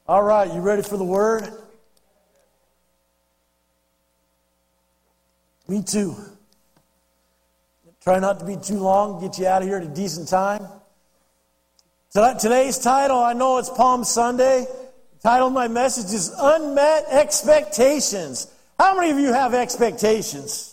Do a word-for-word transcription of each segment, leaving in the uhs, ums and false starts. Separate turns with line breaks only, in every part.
All right, you ready for the word? Me too. Try not to be too long, get you out of here at a decent time. Today's title, I know it's Palm Sunday. The title of my message is Unmet Expectations. How many of you have expectations?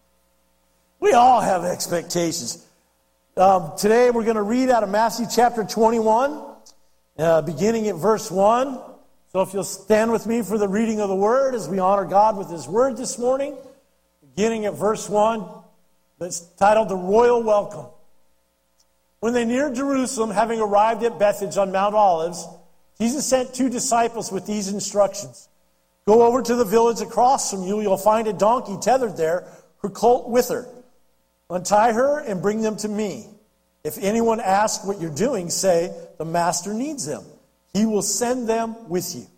We all have expectations. Um, today we're going to read out of Matthew chapter twenty-one, uh, beginning at verse one. So if you'll stand with me for the reading of the word as we honor God with his word this morning. Beginning at verse one, that's titled The Royal Welcome. When they neared Jerusalem, having arrived at Bethphage on Mount Olives, Jesus sent two disciples with these instructions. Go over to the village across from you. You'll find a donkey tethered there, her colt with her. Untie her and bring them to me. If anyone asks what you're doing, say, the master needs them. He will send them with you.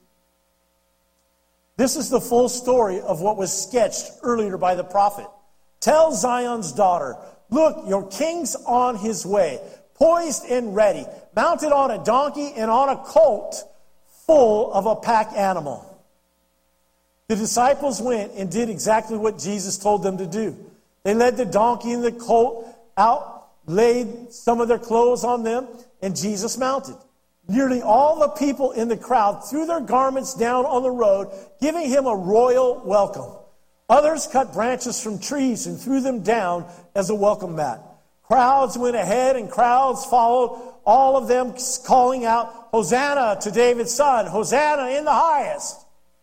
This is the full story of what was sketched earlier by the prophet. Tell Zion's daughter, look, your king's on his way, poised and ready, mounted on a donkey and on a colt full of a pack animal. The disciples went and did exactly what Jesus told them to do. They led the donkey and the colt out, laid some of their clothes on them, and Jesus mounted. Nearly all the people in the crowd threw their garments down on the road, giving him a royal welcome. Others cut branches from trees and threw them down as a welcome mat. Crowds went ahead and crowds followed, all of them calling out, Hosanna to David's son, Hosanna in the highest.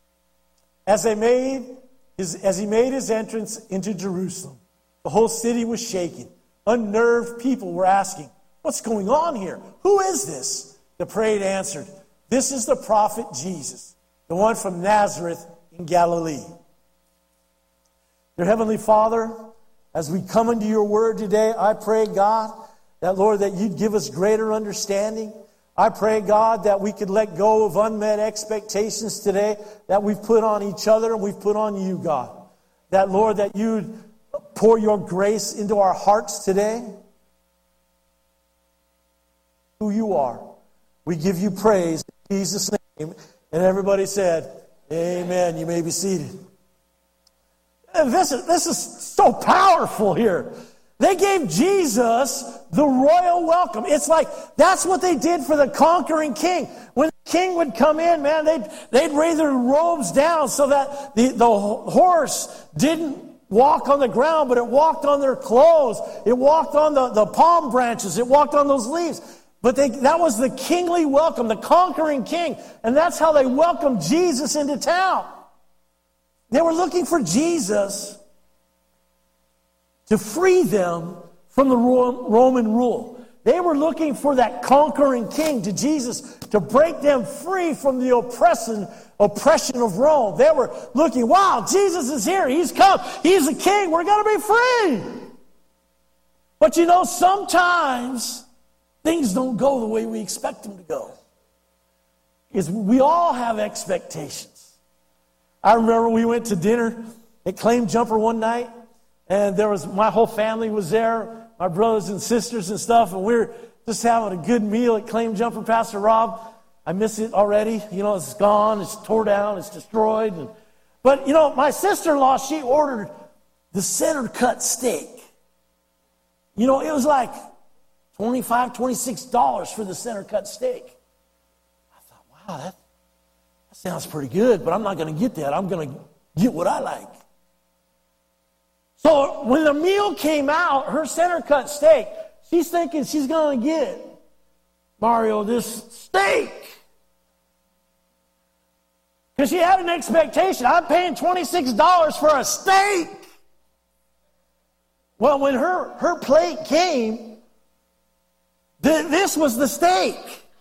As they made his, as he made his entrance into Jerusalem, the whole city was shaken. Unnerved people were asking, what's going on here? Who is this? The parade answered, this is the prophet Jesus, the one from Nazareth in Galilee. Dear Heavenly Father, as we come into your word today, I pray, God, that, Lord, that you'd give us greater understanding. I pray, God, that we could let go of unmet expectations today that we've put on each other and we've put on you, God. That, Lord, that you'd pour your grace into our hearts today. Who you are. We give you praise in Jesus' name. And everybody said, amen. You may be seated. And this is, this is so powerful here. They gave Jesus the royal welcome. It's like that's what they did for the conquering king. When the king would come in, man, they'd, they'd lay their robes down so that the, the horse didn't walk on the ground, but it walked on their clothes. It walked on the, the palm branches. It walked on those leaves. But they, that was the kingly welcome, the conquering king. And that's how they welcomed Jesus into town. They were looking for Jesus to free them from the Roman rule. They were looking for that conquering king, to Jesus, to break them free from the oppression, oppression of Rome. They were looking, wow, Jesus is here. He's come. He's the king. We're going to be free. But you know, sometimes things don't go the way we expect them to go. Because we all have expectations. I remember we went to dinner at Claim Jumper one night, and there was my whole family was there, my brothers and sisters and stuff, and we were just having a good meal at Claim Jumper. Pastor Rob, I miss it already. You know, it's gone, it's tore down, it's destroyed. And, but, you know, my sister-in-law, she ordered the center cut steak. You know, it was like twenty-five dollars, twenty-six dollars for the center cut steak. I thought, wow, that, that sounds pretty good, but I'm not going to get that. I'm going to get what I like. So when the meal came out, her center cut steak, she's thinking she's going to get, Mario, this steak. Because she had an expectation. I'm paying twenty-six dollars for a steak. Well, when her, her plate came, th- this was the steak.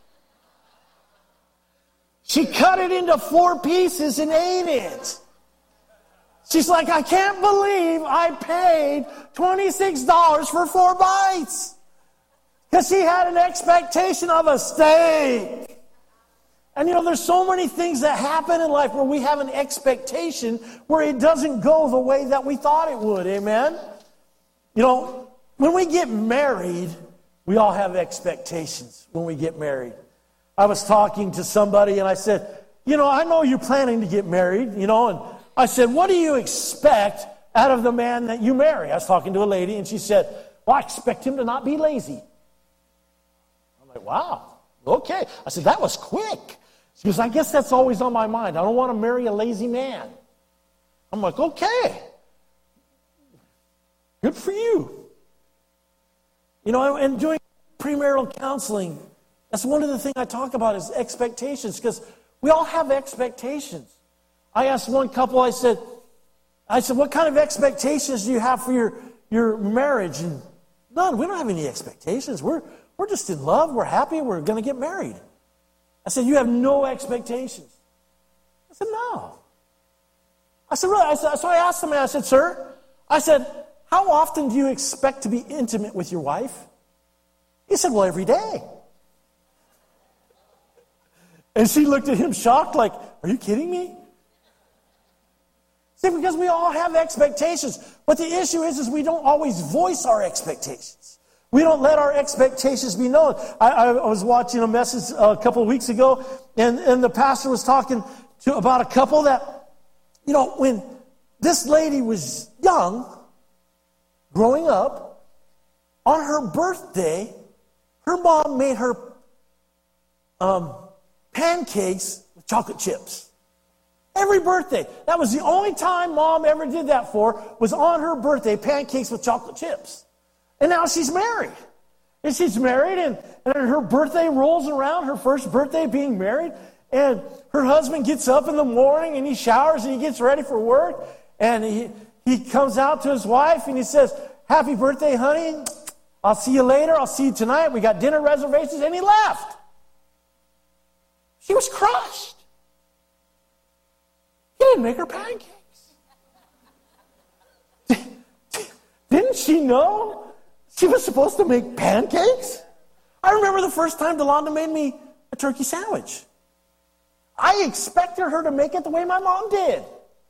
She cut it into four pieces and ate it. She's like, I can't believe I paid twenty-six dollars for four bites. Because she had an expectation of a steak. And you know, there's so many things that happen in life where we have an expectation where it doesn't go the way that we thought it would. Amen? You know, when we get married, We all have expectations when we get married. I was talking to somebody and I said, you know, I know you're planning to get married, you know, and I said, what do you expect out of the man that you marry? I was talking to a lady, and she said, well, I expect him to not be lazy. I'm like, wow, okay. I said, that was quick. She goes, I guess that's always on my mind. I don't want to marry a lazy man. I'm like, okay. Good for you. You know, and doing premarital counseling, that's one of the things I talk about is expectations, because we all have expectations. I asked one couple, I said, I said, what kind of expectations do you have for your, your marriage? And none, we don't have any expectations. We're, we're just in love, we're happy, we're going to get married. I said, you have no expectations. I said, no. I said, really? I said, so I asked the man, I said, sir, I said, how often do you expect to be intimate with your wife? He said, well, every day. And she looked at him shocked, like, are you kidding me? See, because we all have expectations. But the issue is, is we don't always voice our expectations. We don't let our expectations be known. I, I was watching a message a couple of weeks ago, and, and the pastor was talking to about a couple that, you know, when this lady was young, growing up, on her birthday, her mom made her um, pancakes with chocolate chips. Every birthday. That was the only time mom ever did that for, was on her birthday, pancakes with chocolate chips. And now she's married. And she's married, and, and her birthday rolls around, her first birthday being married, and her husband gets up in the morning, and he showers, and he gets ready for work, and he, he comes out to his wife, and he says, happy birthday, honey. I'll see you later. I'll see you tonight. We got dinner reservations, and he left. She was crushed. He didn't make her pancakes. Didn't she know she was supposed to make pancakes? I remember the first time Delonda made me a turkey sandwich. I expected her to make it the way my mom did.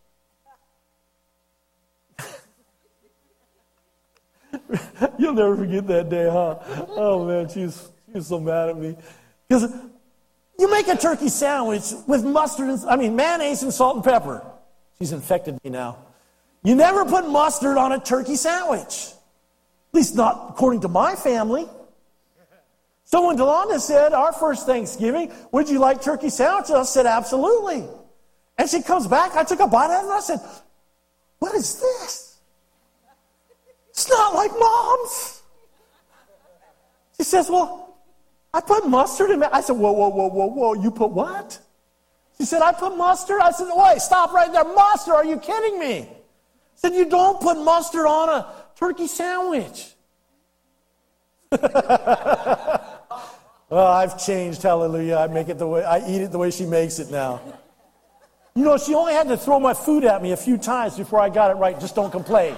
You'll never forget that day, huh? Oh, man, she was, she was so mad at me. Because you make a turkey sandwich with mustard, and, I mean, mayonnaise and salt and pepper. She's infected me now. You never put mustard on a turkey sandwich. At least not according to my family. So when Delonda said, our first Thanksgiving, would you like turkey sandwiches? I said, absolutely. And she comes back, I took a bite out of it, and I said, what is this? It's not like Mom's. She says, well, I put mustard in it. I said, whoa, whoa, whoa, whoa, whoa, you put what? She said, I put mustard. I said, wait, stop right there. Mustard, are you kidding me? I said, you don't put mustard on a turkey sandwich. Well, I've changed, hallelujah. I make it the way, I eat it the way she makes it now. You know, she only had to throw my food at me a few times before I got it right. Just don't complain.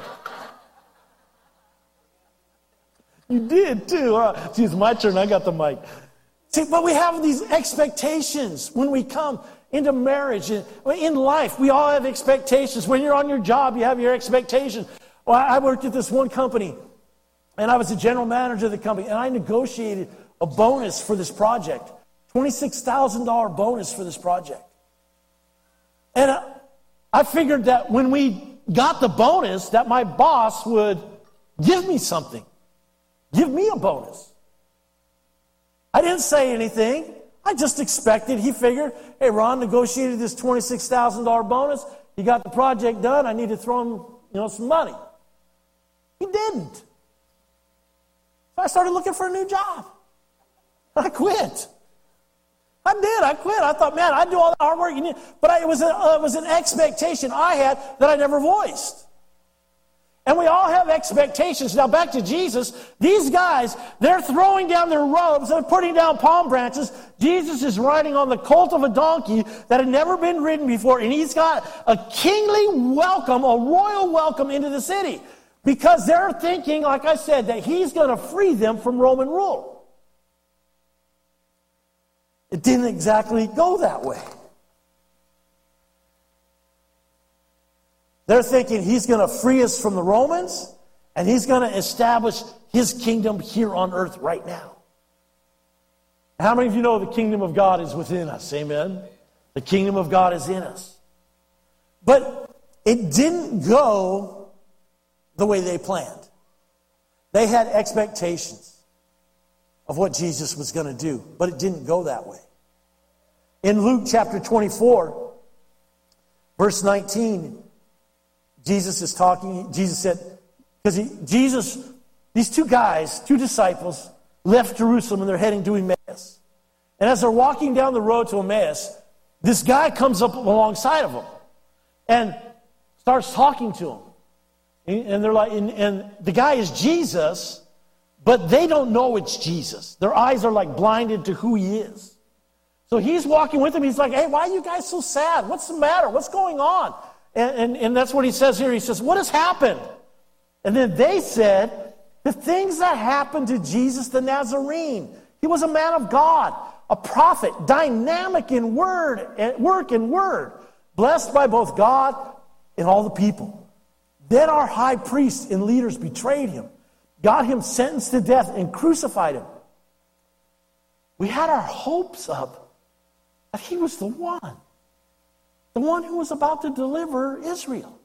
You did too, huh? See, it's my turn. I got the mic. See, but we have these expectations when we come into marriage. In life, we all have expectations. When you're on your job, you have your expectations. Well, I worked at this one company, and I was the general manager of the company, and I negotiated a bonus for this project, twenty-six thousand dollars bonus for this project. And I, I figured that when we got the bonus, that my boss would give me something. Give me a bonus. I didn't say anything. I just expected. He figured, hey, Ron negotiated this twenty-six thousand dollars bonus. He got the project done. I need to throw him, you know, some money. He didn't. So I started looking for a new job. I quit. I did. I quit. I thought, man, I do all the hard work you need. But I, it, was a, uh, it was an expectation I had that I never voiced. And we all have expectations. Now back to Jesus. These guys, they're throwing down their robes. They're putting down palm branches. Jesus is riding on the colt of a donkey that had never been ridden before. And he's got a kingly welcome, a royal welcome into the city. Because they're thinking, like I said, that he's going to free them from Roman rule. It didn't exactly go that way. They're thinking he's going to free us from the Romans, and he's going to establish his kingdom here on earth right now. How many of you know the kingdom of God is within us? Amen? The kingdom of God is in us. But it didn't go the way they planned. They had expectations of what Jesus was going to do, but it didn't go that way. In Luke chapter twenty-four, verse nineteen, Jesus is talking. Jesus said, because he, Jesus, these two guys, two disciples, left Jerusalem and they're heading to Emmaus. And as they're walking down the road to Emmaus, this guy comes up alongside of them and starts talking to them. And they're like, and, and the guy is Jesus, but they don't know it's Jesus. Their eyes are like blinded to who he is. So he's walking with them. He's like, hey, why are you guys so sad? What's the matter? What's going on? And, and, and that's what he says here. He says, what has happened? And then they said, the things that happened to Jesus the Nazarene. He was a man of God, a prophet, dynamic in word, work and word, blessed by both God and all the people. Then our high priests and leaders betrayed him, got him sentenced to death, and crucified him. We had our hopes up that he was the one, the one who was about to deliver Israel.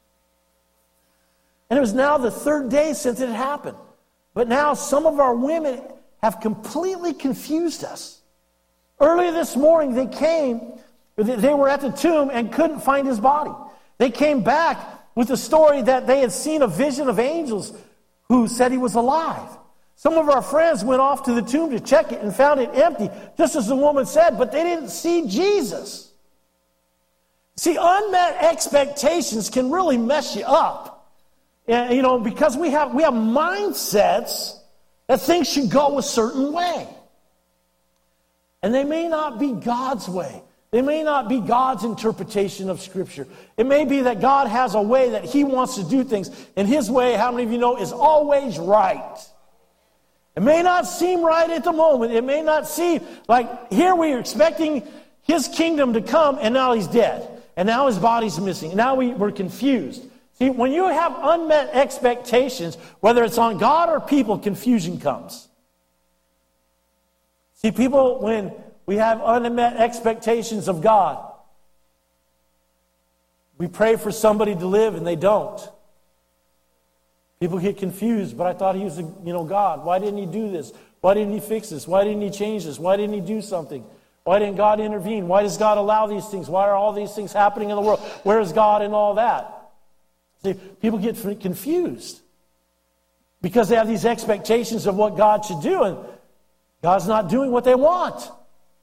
And it was now the third day since it happened. But now some of our women have completely confused us. Earlier this morning, they came, they were at the tomb and couldn't find his body. They came back with the story that they had seen a vision of angels who said he was alive. Some of our friends went off to the tomb to check it and found it empty, just as the woman said, but they didn't see Jesus. See, unmet expectations can really mess you up. And, you know, because we have we have mindsets that things should go a certain way. And they may not be God's way. They may not be God's interpretation of Scripture. It may be that God has a way that he wants to do things, and his way, how many of you know, is always right. It may not seem right at the moment. It may not seem like here we are expecting his kingdom to come, and now he's dead. And now his body's missing. And now we, we're confused. See, when you have unmet expectations, whether it's on God or people, confusion comes. See, people, when we have unmet expectations of God, we pray for somebody to live and they don't. People get confused, but I thought he was, a, you know, God. Why didn't he do this? Why didn't he fix this? Why didn't he change this? Why didn't he do something? Why didn't God intervene? Why does God allow these things? Why are all these things happening in the world? Where is God in all that? See, people get confused because they have these expectations of what God should do, and God's not doing what they want.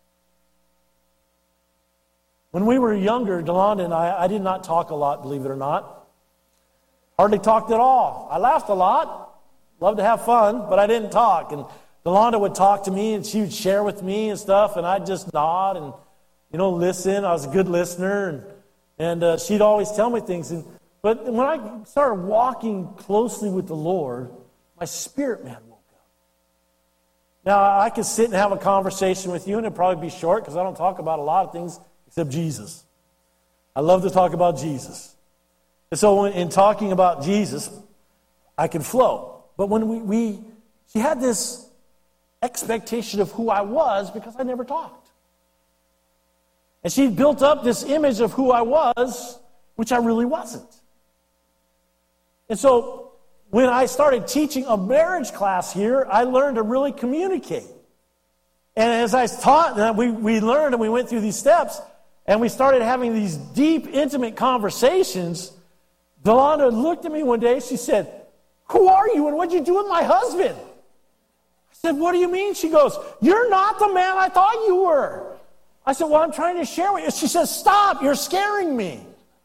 When we were younger, Delonda and I, I did not talk a lot, believe it or not. Hardly talked at all. I laughed a lot, loved to have fun, but I didn't talk. And Delonda would talk to me, and she would share with me and stuff, and I'd just nod and, you know, listen. I was a good listener, and and uh, she'd always tell me things. And but when I started walking closely with the Lord, my spirit man woke up. Now, I could sit and have a conversation with you, and it'd probably be short because I don't talk about a lot of things except Jesus. I love to talk about Jesus. And so when, in talking about Jesus, I can flow. But when we, we, she had this expectation of who I was because I never talked. And she built up this image of who I was, which I really wasn't. And so when I started teaching a marriage class here, I learned to really communicate. And as I taught, we, we learned and we went through these steps, and we started having these deep, intimate conversations. Delonda looked at me one day. She said, "Who are you and what'd you do with my husband?" I said, "What do you mean?" She goes, "You're not the man I thought you were." I said, "Well, I'm trying to share with you." She says, "Stop, you're scaring me."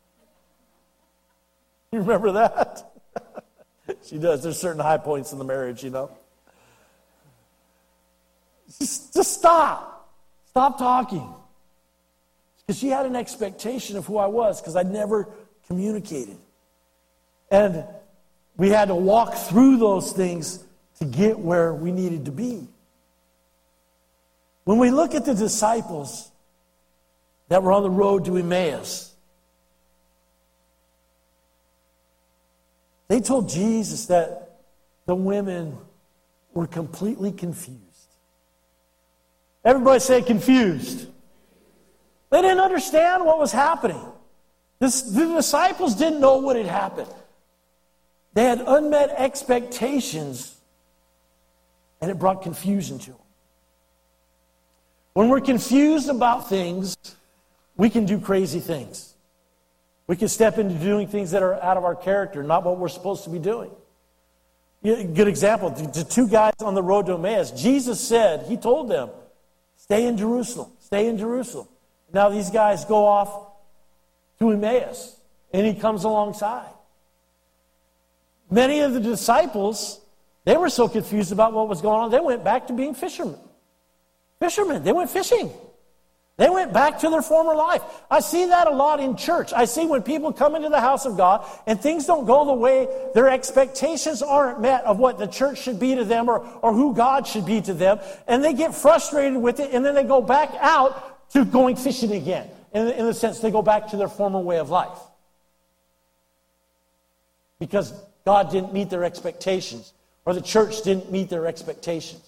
You remember that? She does. There's certain high points in the marriage, you know. Just, just stop. Stop talking. Because she had an expectation of who I was because I never communicated. And we had to walk through those things to get where we needed to be. When we look at the disciples that were on the road to Emmaus, they told Jesus that the women were completely confused. Everybody say confused. They didn't understand what was happening. This, the disciples didn't know what had happened. They had unmet expectations, and it brought confusion to them. When we're confused about things, we can do crazy things. We can step into doing things that are out of our character, not what we're supposed to be doing. Good example, the two guys on the road to Emmaus, Jesus said, he told them, stay in Jerusalem, stay in Jerusalem. Now these guys go off to Emmaus, and he comes alongside. Many of the disciples, they were so confused about what was going on, they went back to being fishermen. Fishermen, they went fishing. They went back to their former life. I see that a lot in church. I see when people come into the house of God and things don't go the way their expectations aren't met of what the church should be to them or, or who God should be to them. And they get frustrated with it, and then they go back out to going fishing again. In, in the sense, they go back to their former way of life. Because God didn't meet their expectations, or the church didn't meet their expectations.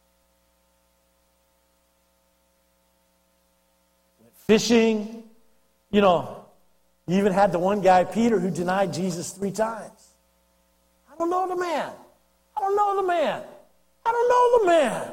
Fishing, you know, you even had the one guy, Peter, who denied Jesus three times. I don't know the man. I don't know the man. I don't know the man.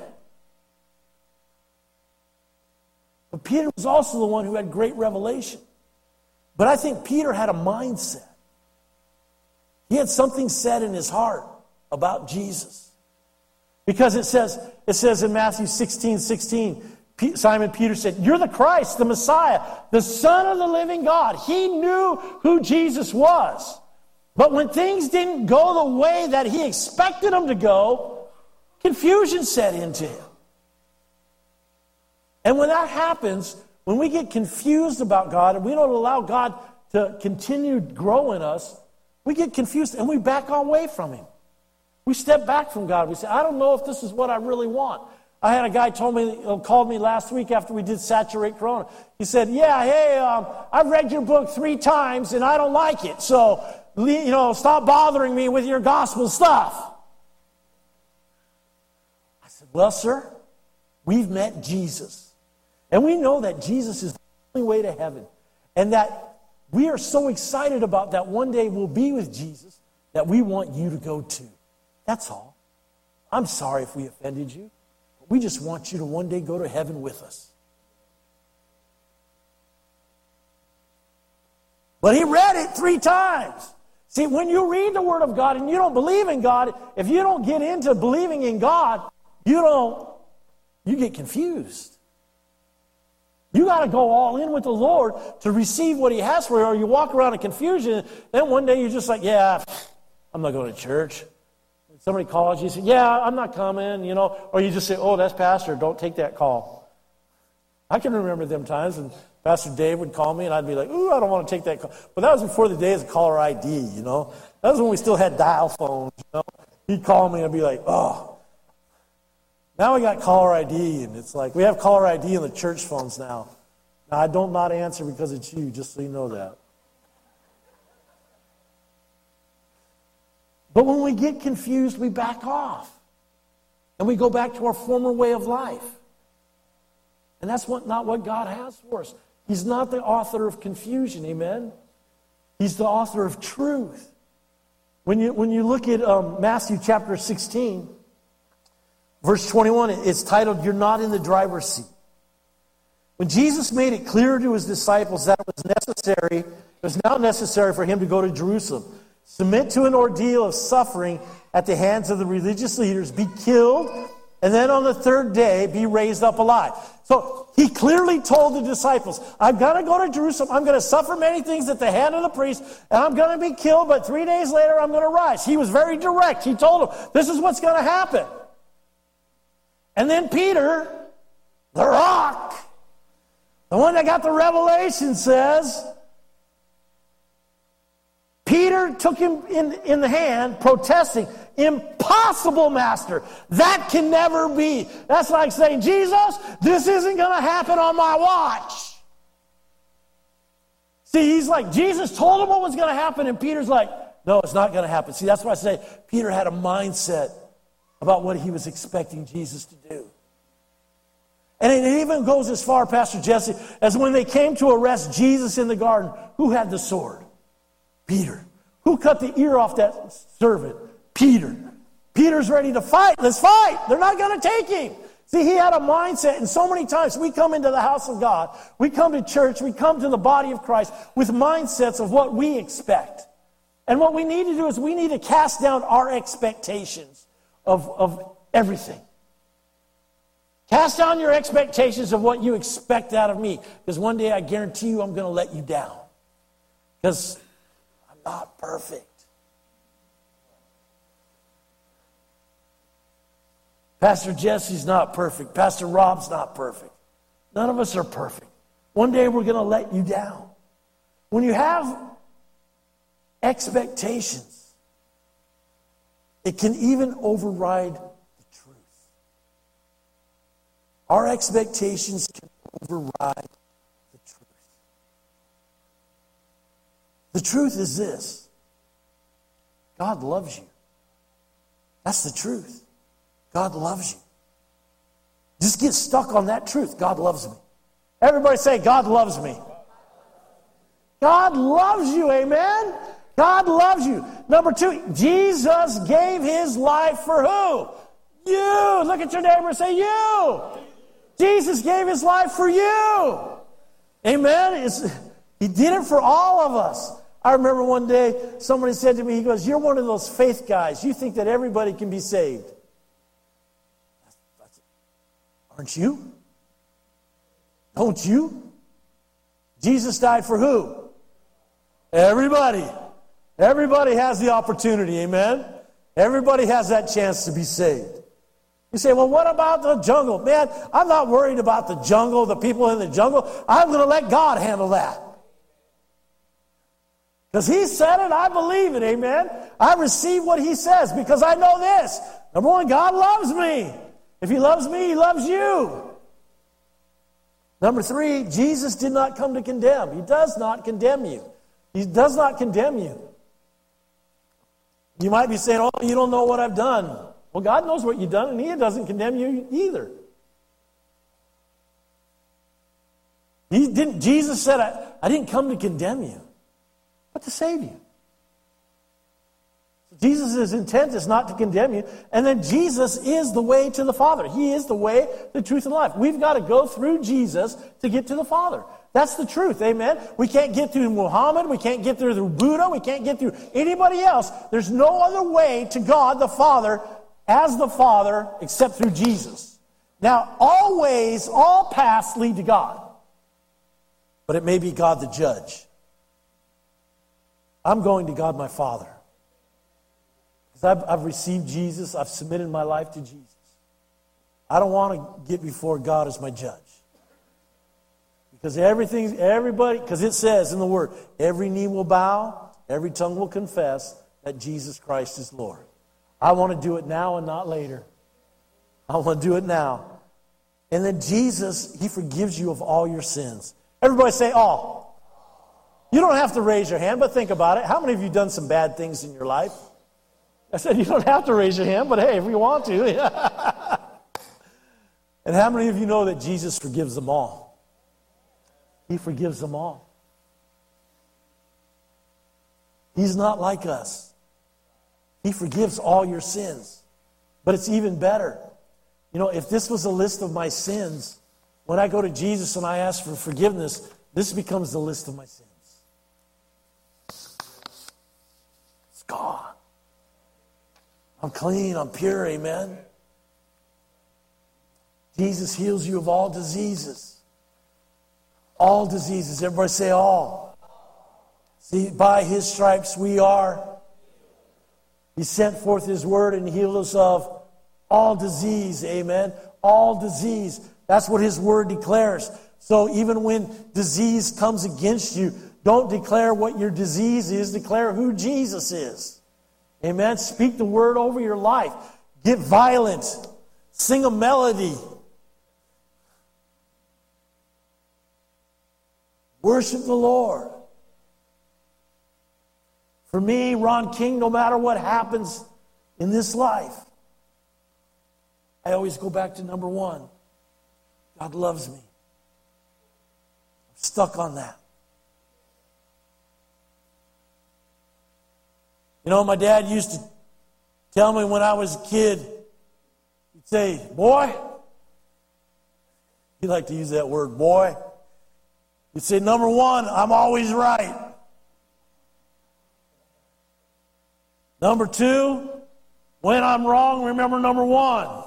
But Peter was also the one who had great revelation. But I think Peter had a mindset. He had something said in his heart about Jesus. Because it says, it says in Matthew sixteen sixteen, Simon Peter said, you're the Christ, the Messiah, the Son of the living God. He knew who Jesus was. But when things didn't go the way that he expected them to go, confusion set into him. And when that happens, when we get confused about God and we don't allow God to continue growing us, we get confused and we back away from him. We step back from God. We say, I don't know if this is what I really want. I had a guy told me, called me last week after we did Saturate Corona. He said, yeah, hey, um, I've read your book three times and I don't like it. So, you know, stop bothering me with your gospel stuff. I said, well, sir, we've met Jesus. And we know that Jesus is the only way to heaven. And that we are so excited about that one day we'll be with Jesus that we want you to go too. That's all. I'm sorry if we offended you. We just want you to one day go to heaven with us. But he read it three times. See, when you read the Word of God and you don't believe in God, if you don't get into believing in God, you don't, you get confused. You got to go all in with the Lord to receive what he has for you, or you walk around in confusion, then one day you're just like, yeah, I'm not going to church. Somebody calls you, you say, yeah, I'm not coming, you know. Or you just say, oh, that's Pastor, don't take that call. I can remember them times when Pastor Dave would call me and I'd be like, ooh, I don't want to take that call. But that was before the days of caller I D, you know. That was when we still had dial phones, you know. He'd call me and I'd be like, oh. Now we got caller I D, and it's like, we have caller I D in the church phones now. Now, I don't not answer because it's you, just so you know that. But when we get confused, we back off. And we go back to our former way of life. And that's what, not what God has for us. He's not the author of confusion, amen? He's the author of truth. When you, when you look at um, Matthew chapter sixteen, verse twenty-one, it's titled, You're Not in the Driver's Seat. When Jesus made it clear to his disciples that it was necessary, it was now necessary for him to go to Jerusalem, submit to an ordeal of suffering at the hands of the religious leaders, be killed, and then on the third day be raised up alive. So he clearly told the disciples, I'm going to go to Jerusalem, I'm going to suffer many things at the hand of the priest, and I'm going to be killed, but three days later I'm going to rise. He was very direct. He told them, this is what's going to happen. And then Peter, the rock, the one that got the revelation, says, Peter took him in, in the hand, protesting, impossible, Master. That can never be. That's like saying, Jesus, this isn't going to happen on my watch. See, he's like, Jesus told him what was going to happen, and Peter's like, no, it's not going to happen. See, that's why I say Peter had a mindset about what he was expecting Jesus to do. And it even goes as far, Pastor Jesse, as when they came to arrest Jesus in the garden, who had the sword? Peter. Who cut the ear off that servant? Peter. Peter's ready to fight. Let's fight. They're not going to take him. See, he had a mindset, and so many times we come into the house of God, we come to church, we come to the body of Christ with mindsets of what we expect. And what we need to do is we need to cast down our expectations of, of everything. Cast down your expectations of what you expect out of me, because one day I guarantee you I'm going to let you down. Because I'm not perfect. Pastor Jesse's not perfect. Pastor Rob's not perfect. None of us are perfect. One day we're going to let you down. When you have expectations, it can even override the truth. Our expectations can override the truth. The truth is this: God loves you. That's the truth. God loves you. Just get stuck on that truth. God loves me. Everybody say, God loves me. God loves you, amen? God loves you. Number two, Jesus gave his life for who? You. Look at your neighbor and say, you. Jesus gave his life for you. Amen? It's, he did it for all of us. I remember one day somebody said to me, he goes, you're one of those faith guys. You think that everybody can be saved. Aren't you? Don't you? Jesus died for who? Everybody. Everybody has the opportunity, amen? Everybody has that chance to be saved. You say, well, what about the jungle? Man, I'm not worried about the jungle, the people in the jungle. I'm going to let God handle that. Because he said it, I believe it, amen? I receive what he says because I know this. Number one, God loves me. If he loves me, he loves you. Number three, Jesus did not come to condemn. He does not condemn you. He does not condemn you. You might be saying, oh, you don't know what I've done. Well, God knows what you've done, and he doesn't condemn you either. He didn't, Jesus said, I, I didn't come to condemn you, but to save you. Jesus' intent is not to condemn you. And then Jesus is the way to the Father. He is the way, the truth, and life. We've got to go through Jesus to get to the Father. That's the truth, amen? We can't get through Muhammad. We can't get through Buddha. We can't get through anybody else. There's no other way to God the Father as the Father except through Jesus. Now, all ways, all paths lead to God. But it may be God the judge. I'm going to God my Father. I've, I've received Jesus. I've submitted my life to Jesus. I don't want to get before God as my judge. Because everything, everybody, because it says in the Word, every knee will bow, every tongue will confess that Jesus Christ is Lord. I want to do it now and not later. I want to do it now. And then Jesus, he forgives you of all your sins. Everybody say all. You don't have to raise your hand, but think about it. How many of you done some bad things in your life? I said, you don't have to raise your hand, but hey, if you want to. And how many of you know that Jesus forgives them all? He forgives them all. He's not like us. He forgives all your sins. But it's even better. You know, if this was a list of my sins, when I go to Jesus and I ask for forgiveness, this becomes the list of my sins. It's gone. I'm clean, I'm pure, amen. Jesus heals you of all diseases. All diseases. Everybody say all. See, by his stripes we are. He sent forth his word and healed us of all disease, amen. All disease. That's what his word declares. So even when disease comes against you, don't declare what your disease is. Declare who Jesus is. Amen. Speak the word over your life. Get violent. Sing a melody. Worship the Lord. For me, Ron King, no matter what happens in this life, I always go back to number one. God loves me. I'm stuck on that. You know, my dad used to tell me when I was a kid, he'd say, boy, he liked to use that word, boy. He'd say, number one, I'm always right. Number two, when I'm wrong, remember number one.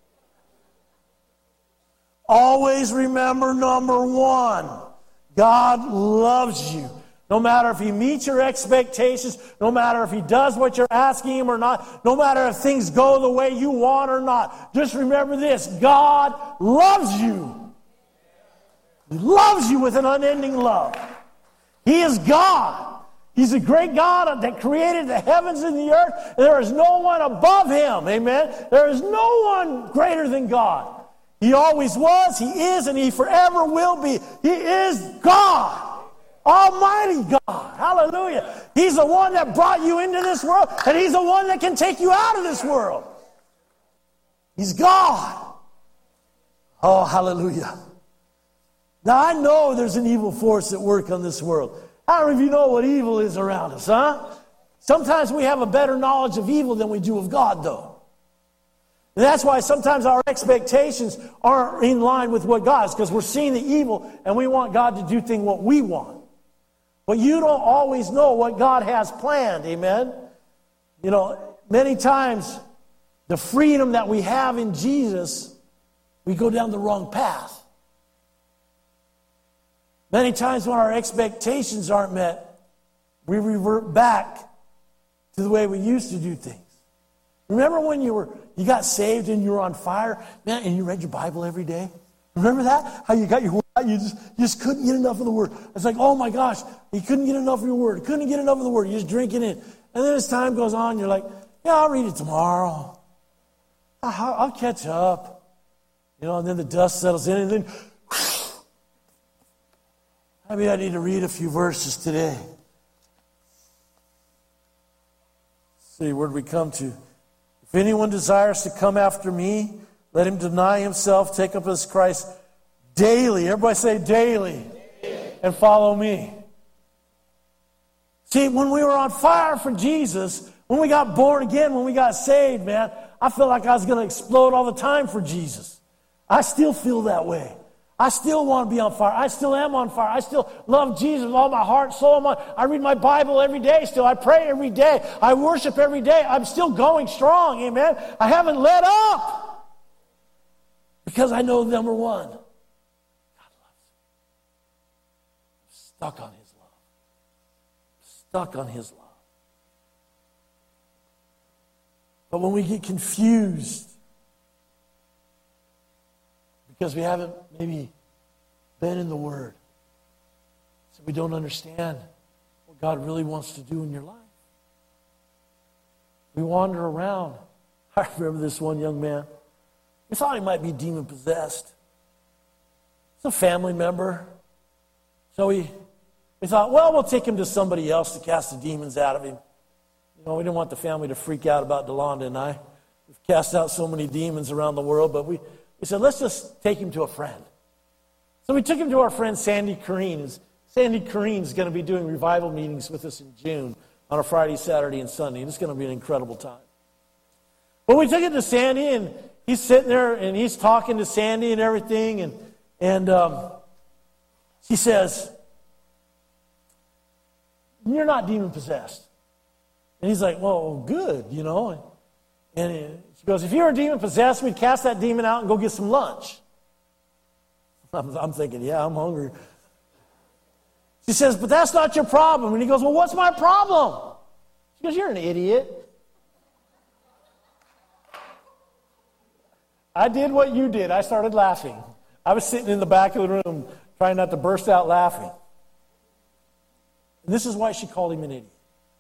Always remember number one. God loves you. No matter if He meets your expectations, no matter if He does what you're asking Him or not, no matter if things go the way you want or not, just remember this, God loves you. He loves you with an unending love. He is God. He's a great God that created the heavens and the earth. There is no one above Him. Amen. There is no one greater than God. He always was, He is, and He forever will be. He is God. Almighty God. Hallelujah. He's the one that brought you into this world, and He's the one that can take you out of this world. He's God. Oh, hallelujah. Now, I know there's an evil force at work on this world. How many of you know what evil is around us, huh? Sometimes we have a better knowledge of evil than we do of God, though. And that's why sometimes our expectations aren't in line with what God is, because we're seeing the evil, and we want God to do things what we want. But you don't always know what God has planned, amen? You know, many times, the freedom that we have in Jesus, we go down the wrong path. Many times when our expectations aren't met, we revert back to the way we used to do things. Remember when you were you got saved and you were on fire, man, and you read your Bible every day? Remember that? How you got your word out, you just, you just couldn't get enough of the word. It's like, oh my gosh, you couldn't get enough of your word. Couldn't get enough of the word. You're just drinking it. And then as time goes on, you're like, yeah, I'll read it tomorrow. I'll, I'll catch up. You know, and then the dust settles in, and then maybe I need to read a few verses today. Let's see, where did we come to? If anyone desires to come after me, let him deny himself, take up his Christ daily. Everybody say daily. Daily. And follow me. See, when we were on fire for Jesus, when we got born again, when we got saved, man, I felt like I was going to explode all the time for Jesus. I still feel that way. I still want to be on fire. I still am on fire. I still love Jesus with all my heart, soul, and mind. I read my Bible every day still. I pray every day. I worship every day. I'm still going strong, amen. I haven't let up. Because I know, number one, God loves me. I'm stuck on His love. I'm stuck on His love. But when we get confused, because we haven't maybe been in the Word, so we don't understand what God really wants to do in your life. We wander around. I remember this one young man. We thought he might be demon-possessed. It's a family member. So we, we thought, well, we'll take him to somebody else to cast the demons out of him. You know, we didn't want the family to freak out about Delonda and I. We've cast out so many demons around the world, but we... We said, let's just take him to a friend. So we took him to our friend Sandy Kareen. Sandy Kareen's going to be doing revival meetings with us in June on a Friday, Saturday, and Sunday. And it's going to be an incredible time. But we took it to Sandy, and he's sitting there, and he's talking to Sandy and everything. And, and um, she says, you're not demon-possessed. And he's like, well, good, you know. And he, she goes, if you were demon-possessed, we'd cast that demon out and go get some lunch. I'm, I'm thinking, yeah, I'm hungry. She says, but that's not your problem. And he goes, well, what's my problem? She goes, you're an idiot. I did what you did. I started laughing. I was sitting in the back of the room trying not to burst out laughing. And this is why she called him an idiot.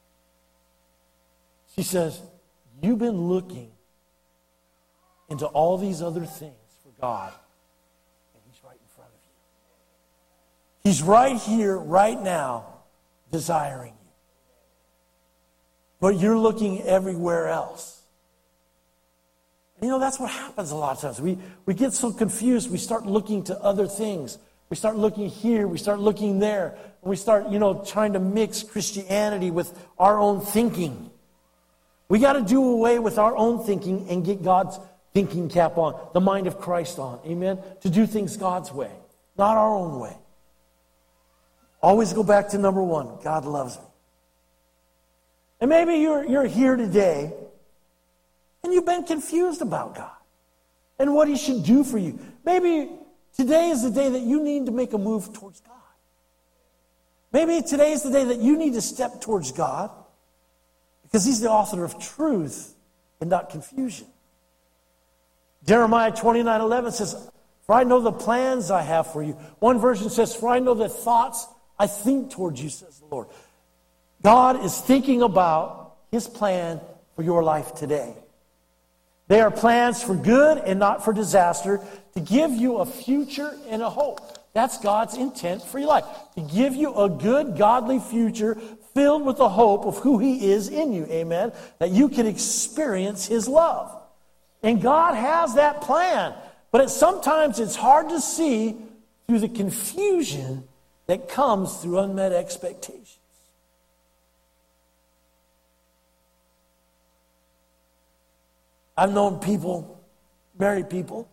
She says, you've been looking into all these other things for God, and He's right in front of you. He's right here, right now, desiring you. But you're looking everywhere else. You know, that's what happens a lot of times. We, we get so confused, we start looking to other things. We start looking here, we start looking there. And we start, you know, trying to mix Christianity with our own thinking. We got to do away with our own thinking and get God's thinking cap on, the mind of Christ on. Amen? To do things God's way, not our own way. Always go back to number one. God loves me. And maybe you're, you're here today and you've been confused about God and what He should do for you. Maybe today is the day that you need to make a move towards God. Maybe today is the day that you need to step towards God because He's the author of truth and not confusion. Jeremiah twenty-nine eleven says, "For I know the plans I have for you." One version says, "For I know the thoughts I think towards you," says the Lord. God is thinking about His plan for your life today. They are plans for good and not for disaster, to give you a future and a hope. That's God's intent for your life. To give you a good, godly future filled with the hope of who He is in you. Amen? That you can experience His love. And God has that plan. But it, sometimes it's hard to see through the confusion that comes through unmet expectations. I've known people, married people.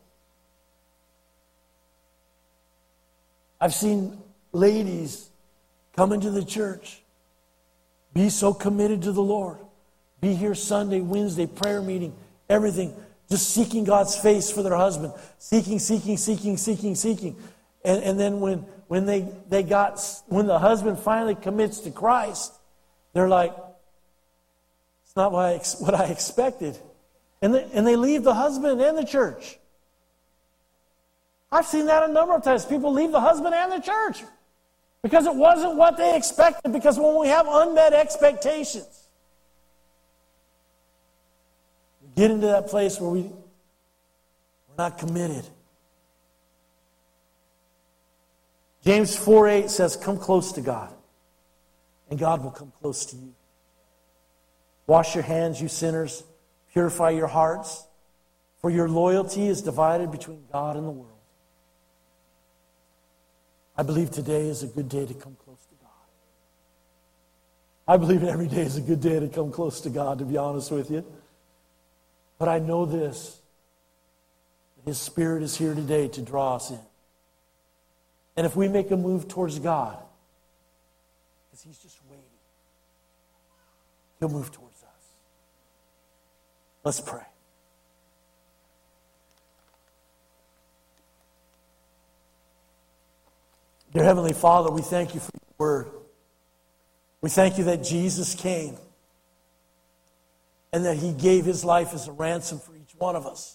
I've seen ladies come into the church, be so committed to the Lord, be here Sunday, Wednesday, prayer meeting, everything, just seeking God's face for their husband, seeking, seeking, seeking, seeking, seeking. And, and then when, when they, they got, when the husband finally commits to Christ, they're like, it's not what I, what I expected. And they, and they leave the husband and the church. I've seen that a number of times. People leave the husband and the church because it wasn't what they expected. Because when we have unmet expectations, we get into that place where we, we're not committed. James four eight says, "Come close to God, and God will come close to you. Wash your hands, you sinners. Purify your hearts, for your loyalty is divided between God and the world." I believe today is a good day to come close to God. I believe every day is a good day to come close to God, to be honest with you. But I know this, that His Spirit is here today to draw us in. And if we make a move towards God, because He's just waiting, He'll move towards us. Let's pray. Dear Heavenly Father, we thank You for Your word. We thank You that Jesus came and that He gave His life as a ransom for each one of us.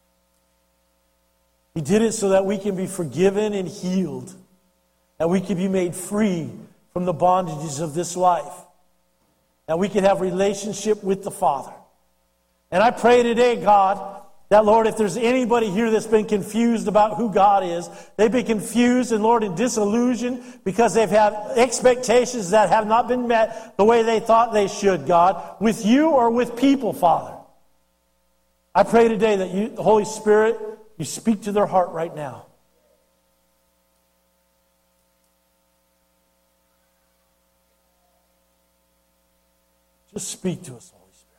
He did it so that we can be forgiven and healed, that we can be made free from the bondages of this life, that we can have relationship with the Father. And I pray today, God, that, Lord, if there's anybody here that's been confused about who God is, they've been confused and, Lord, and disillusioned because they've had expectations that have not been met the way they thought they should, God, with You or with people, Father. I pray today that You, the Holy Spirit, You speak to their heart right now. Just speak to us, Holy Spirit.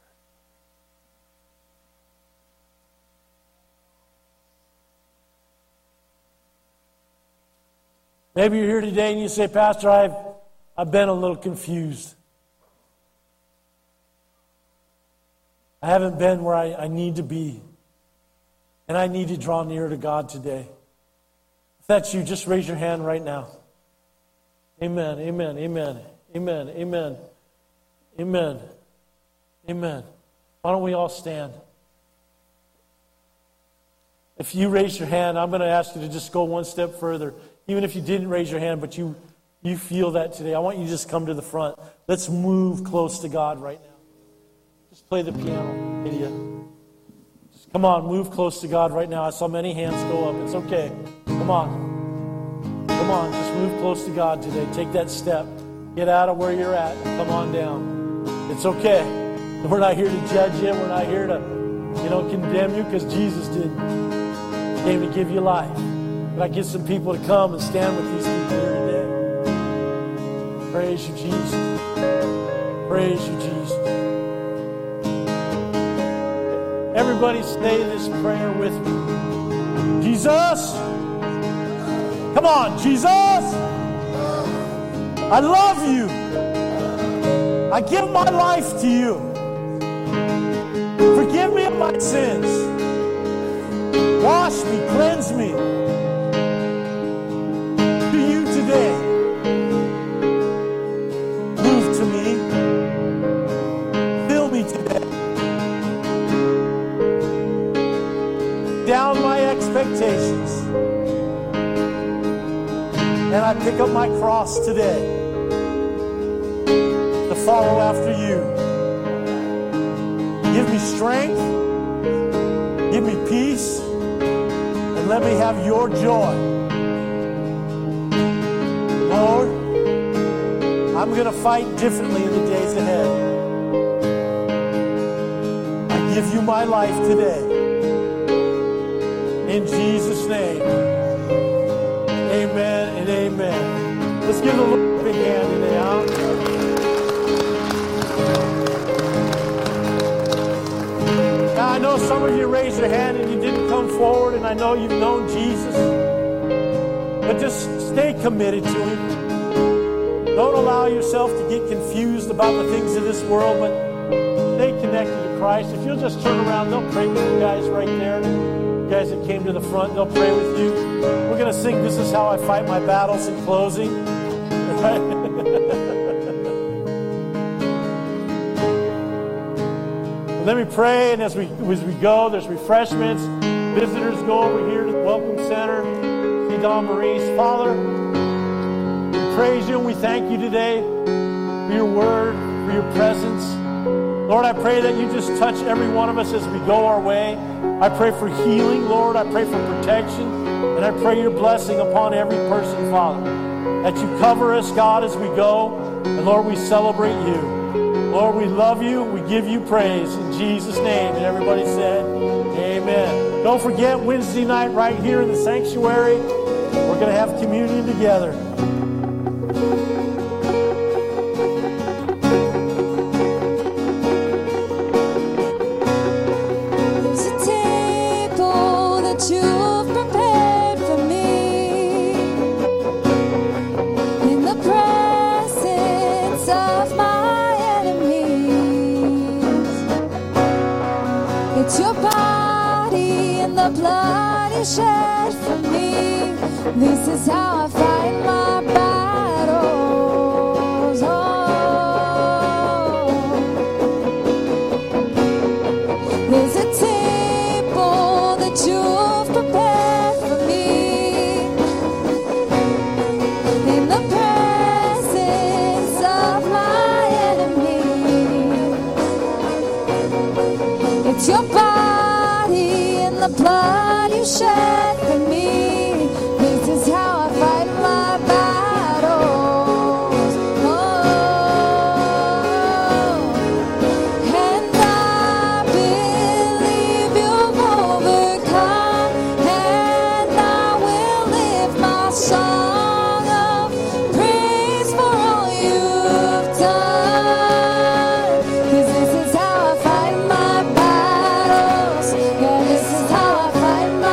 Maybe you're here today and you say, "Pastor, I've, I've been a little confused. I haven't been where I, I need to be. And I need to draw near to God today." If that's you, just raise your hand right now. Amen, amen, amen, amen, amen, amen, amen. Why don't we all stand? If you raise your hand, I'm going to ask you to just go one step further. Even if you didn't raise your hand, but you, you feel that today, I want you to just come to the front. Let's move close to God right now. Just play the piano, Lydia. Just come on, move close to God right now. I saw many hands go up. It's okay. Come on. Come on, just move close to God today. Take that step. Get out of where you're at and come on down. It's okay. We're not here to judge you. We're not here to You don't condemn you because Jesus did. He came to give you life. But I get some people to come and stand with these people here today. Praise you, Jesus. Praise you, Jesus. Everybody say this prayer with me. Jesus. Come on, Jesus. I love you. I give my life to you. Forgive me of my sins. Wash me, cleanse me. To you today. Move to me. Fill me today. Down my expectations. And I pick up my cross today to follow after you. Give me strength. Give me peace. And let me have your joy. Lord, I'm going to fight differently in the days ahead. I give you my life today. In Jesus' name. Amen and amen. Let's give the Lord a big hand today, huh? Now, I know some of you raised your hand and you didn't come forward, and I know you've known Jesus. But just stay committed to Him. Don't allow yourself to get confused about the things of this world, but stay connected to Christ. If you'll just turn around, they'll pray with you guys right there. You guys that came to the front, they'll pray with you. We're going to sing "This Is How I Fight My Battles" in closing. Right? Let me pray, and as we as we go, there's refreshments. Visitors go over here to the Welcome Center. See Don Maurice. Father, we praise you and we thank you today for your word, for your presence. Lord, I pray that you just touch every one of us as we go our way. I pray for healing, Lord. I pray for protection. And I pray your blessing upon every person, Father. That you cover us, God, as we go. And Lord, we celebrate you. Lord, we love you. We give you praise in Jesus' name. And everybody said, amen. Don't forget, Wednesday night right here in the sanctuary, we're going to have communion together.
Shed for me. This is how I fight my battles. Oh. There's a table that you've prepared for me in the presence of my enemies. It's your body and the blood you shed for me. This is how I fight my battles. Oh, and I believe you've overcome, and I will lift my song of praise for all you've done. 'Cause this is how I fight my battles. Yeah, this is how I fight my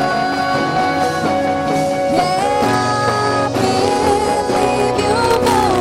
Yeah, I believe you've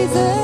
Jesus.